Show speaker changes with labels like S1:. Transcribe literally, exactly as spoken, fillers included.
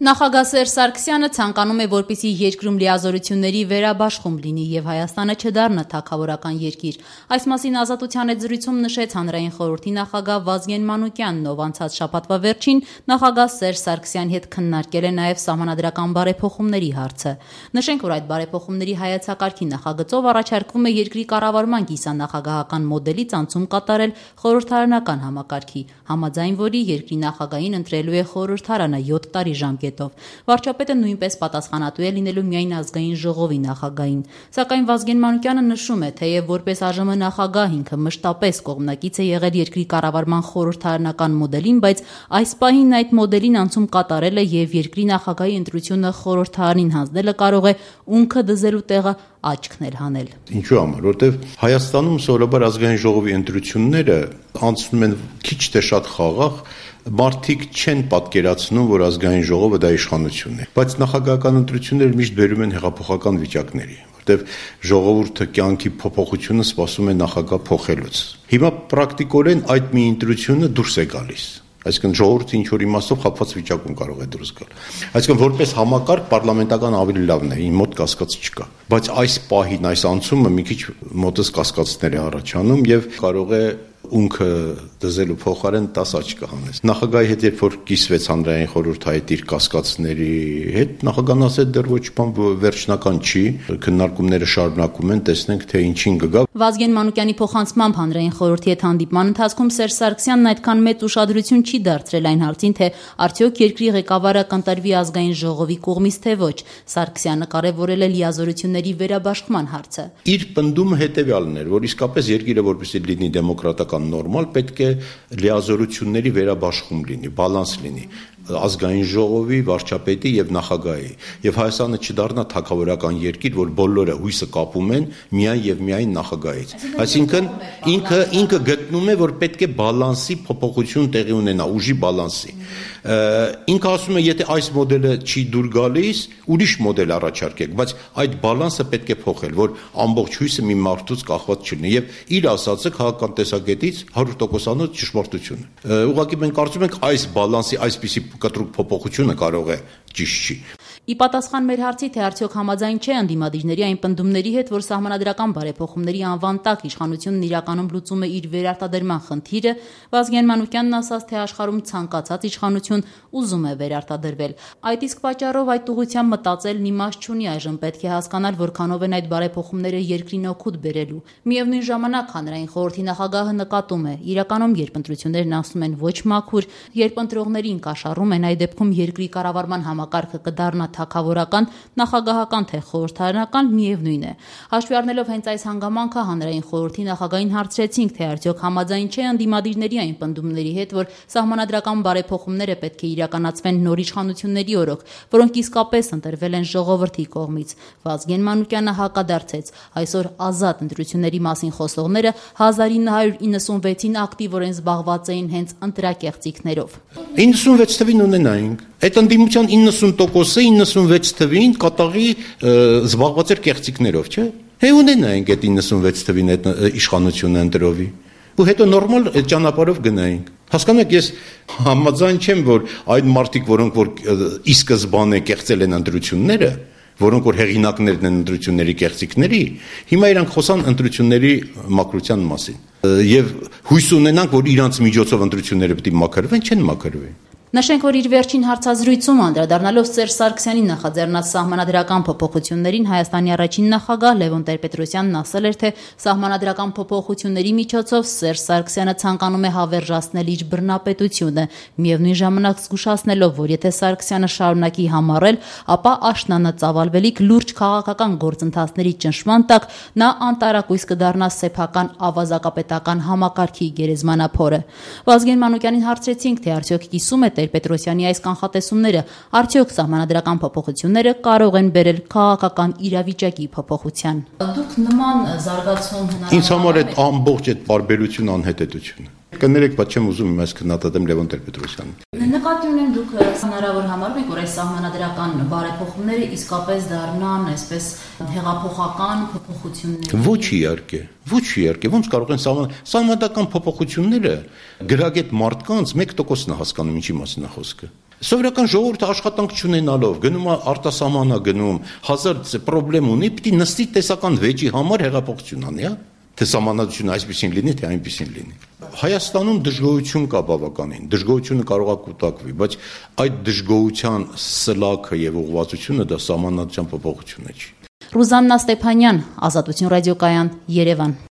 S1: Նախագահ Սերժ Սարգսյանը ցանկանում է, որպեսզի երկրում լիազորությունների վերաբաշխում լինի եւ Հայաստանը չդառնա թագավորական երկիր։ Այս մասին Ազատության հետ զրույցում նշեց Հանրային խորհրդի նախագահ Վազգեն Մանուկյանն, ով անցած շաբաթվա վերջին նախագահ Սերժ Սարգսյանի հետ քննարկել է նաեւ սահմանադրական բարեփոխումների հարցը։ Նշենք, որ այդ բարեփոխումների հայեցակարգի նախագծով առաջարկվում է երկրի կառավարման կիսանախագահական մոդելից անցում կատարել խորհրդարանական համակարգի, համաձայն որի երկրի նախագահին ընտրելու է խորհրդարանը յոթ տարի ժամկետով։ Վարչապետը նույնպես պատասխանատու է լինելու միայն ազգային ժողովի նախագահին։ Սակայն Վազգեն Մանուկյանը նշում է, թեև որպես ԱԺՄ նախագահ ինքը մշտապես կողմնակից է եղել երկրի կառավարման խորհրդարանական մոդելին, բայց այս պահին այդ մոդելին անցում կատարելը եւ երկրի նախագահի ընտրությունը խորհրդարանին հանձնելը կարող է ունքը դզելու տեղը աչքն էլ հանել։
S2: Ինչու համար, որտեվ Հայաստանում սովորաբար ազգային ժողովի ընտրությունները անցնում են քիչ թե շատ խաղաղ, մարդիկ չեն պատկերացնում, որ ազգային ժողովը դա իշխանություն է, բայց նախագահական ընտրությունները միշտ բերում են հեղափոխական վիճակների, որտեվ ժողովուրդը կյանքի փոփոխությունը սպասում է նախագահ փոխելուց։ Հիմա պրակտիկորեն այդ մի ընտրությունը դուրս է գալիս։ Այսինքն ժողովուրդը ինչ որ իմաստով խափված վիճակում կարող է դուրս գալ։ Այսինքն որպես համակարգ պարլամենտական ավելի լավն է, իմ մոտ կասկած չկա։ Բայց այս պահին, այս անցումը մի քիչ մոտս կասկածներ է առաջանում եւ կարող է ունքը դզելու փոխարեն տաս աչքը հանես։ Նախագահի հետ երբ որ կիսվեց Հանրային խորհուրդը այդ իր կասկածների հետ, նախագահն ասել դեռ ոչ բան վերջնական չի, քննարկումները շարունակում են, տեսնենք թե ինչին կգա։
S1: Վազգեն Մանուկյանի փոխանցմամբ Հանրային խորհրդի հետ հանդիպման ընթացքում Սերժ Սարգսյանն այդքան մեծ ուշադրություն չի դարձրել այն հարցին, թե արդյոք երկրի ղեկավարը կընտրվի ազգային ժողովի կողմից թե ոչ։ Սարգսյանը կարևորել է լիազորությունների վերաբաշխման հարցը։
S2: Իր պնդումը հետևյալն էր, որ իսկապես երկիրը որպեսզի լինի դեմոկրատական նորմալ, պետք է լիազորությունների վերաբաշխում լինի, բալանս լինի ազգային ժողովի, վարչապետի եւ նախագահի, եւ Հայաստանը չդառնա թագավորական երկիր, որ բոլորը հույսը կապում են միայն եւ միայն նախագահից։ Այսինքն ինքը ինքը գտնում է, որ պետք է բալանսի փոփոխություն տեղի ունենա, ուժի բալանսի։ Ինքը ասում է, եթե այս մոդելը չի դուր գալիս, ուրիշ մոդել առաջարկեք, բայց այդ բալանսը պետք է փոխել, որ ամբողջ հույսը մի մարդուց կախված չլինի եւ իր ասածը քաղաքական տեսակետից հարյուր տոկոսանոց ճշմարտություն է։ Ուղղակի մենք կարծում ենք այս բալանսի այսպիսի կտրուկ փոփոխությունը կարող է ճիշտ չի։
S1: Ի պատասխան մեր հարցի, թե արդյոք համաձայն չէ ընդդիմադիրների այն պնդումների հետ, որ սահմանադրական բարեփոխումների անվան տակ իշխանությունն իրականում լուծում է իր վերարտադրման խնդիրը, Վազգեն Մանուկյանն ասաց, թե աշխարհում ցանկացած իշխանություն ուզում է վերարտադրվել։ Այդ իսկ պատճառով այդ ուղղությամբ մտածելն իմաստ չունի, այժմ պետք է հասկանալ, որքանով են այդ բարեփոխումները երկրին օգուտ բերելու։ Միևնույն ժամանակ Հանրային խորհրդի նախագահը նկատում է, իրականում երբ ընտրություններն անցնում են ոչ մաքուր, երբ ընտրողներին կաշառում են, այդ դեպքում երկրի կառավարման համակարգը կդառնա թագավորական, նախագահական թե խորհրդարանական, միևնույն է։ Հաշվի առնելով հենց այս հանգամանքը Հանրային խորհրդի նախագահին հարցրեցինք, թե արդյոք համաձայն չէ ընդդիմադիրների այն պնդումների հետ, որ սահմանադրական բարեփոխումները պետք է իրականացվեն նոր իշխանությունների օրոք, որոնք իսկապես ընտրվել են ժողովրդի կողմից։ Վազգեն Մանուկյանը հակադարձեց, այսօր ազատ ընտրությունների մասին խոսողները հազար ինը հարյուր իննսունվեցին ակտիվորեն զբաղված էին հենց ընտրակեղծիքներով։
S2: իննսունվեց թվին ունենայինք։ Այդ ընդդիմության իննսուն տոկոսը իննսունվեց թվին կատաղի զբաղված էր կեղծիքներով, չէ՞։ Հե ունենայինք այդ իննսունվեց թվին այդ իշխանությունը ընտրովի։ Ու հետո նորմալ այդ ճանապարհով գնայինք։ Հասկանու եք, ես համաձայն չեմ, որ այդ մարդիկ, որոնք որ ի սկզբանե կեղծել են ընտրությունները, որոնք որ հեղինակներն են ընտրությունների կեղծիքների, հիմա իրանք խոսան ընտրությունների մաքրության մասին։ Եվ հույս ունենանք, որ իրանց միջոցով ընտրությունները պետք է մաքրվեն, չեն մաքրվի։
S1: Նշենք, որ իր վերջին հարցազրույցում անդրադառնալով Սերժ Սարգսյանի նախաձեռնած սահմանադրական փոփոխություններին Հայաստանի առաջին նախագահ Լևոն Տեր-Պետրոսյանն ասել էր, թե սահմանադրական փոփոխությունների միջոցով Սերժ Սարգսյանը ցանկանում է հավերժացնել իր բռնապետությունը, միևնույն ժամանակ զգուշացնելով, որ եթե Սարգսյանը շարունակի համառել, ապա աշնանը ծավալվելիք լուրջ քաղաքական գործընթացների ճնշման տակ նա անտարակույս կդառնա սեփական ավազակապետական համակարգի գերեզմանափորը։ Վազգեն Մանուկյանին հարցրեցինք, թե արդյոք կիսում է Տեր-Պետրոսյանի այս կանխատեսումները, արդյոք սահմանադրական փոփոխությունները կարող են բերել քաղաքական իրավիճակի փոփոխության։ Դուք նման զարգացում հնարավոր։
S2: Ինձ համար այդ ամբողջ այդ բարբերություն անհետեթություն է։ Կներեք, բայց չեմ ուզում իմ այս քննադատեմ Լևոն Տեր-Պետրոսյանին։
S1: Նկատի ունեմ, դուք հնարավոր համարում եք, որ այս սահմանադրական բարեփոխումները իսկապես դառնան այսպես հեղափոխական փոփոխություններ։
S2: Ոչ իհարկե, ոչ իհարկե, ոնց կարող են սահմանադրական փոփոխությունները գրագետ մարդկանց մեկ տոկոսն է հասկանում ինչի մասին է խոսքը։ Սովորական ժողովուրդը աշխատանք չունենալով գնում է արտասահմանա գնում, հազար պրոբլեմ ունի, պիտի նստի տեսական վեճի համար հեղափոխություն անի, հա։ Թե սահմանադրությունը այսպեսին լինի, թե այնպեսին լինի։ Հայաստանում դժգոհություն կա բավականին, դժգոհությունը կարող է կուտակվի, բայց այդ դժգոհության սլաքը եւ ուղղվածությունը դա սահմանադրության փոփոխությունը չի։
S1: Ռուզաննա Ստեփանյան, Ազատություն ռադիոկայան, Երևան։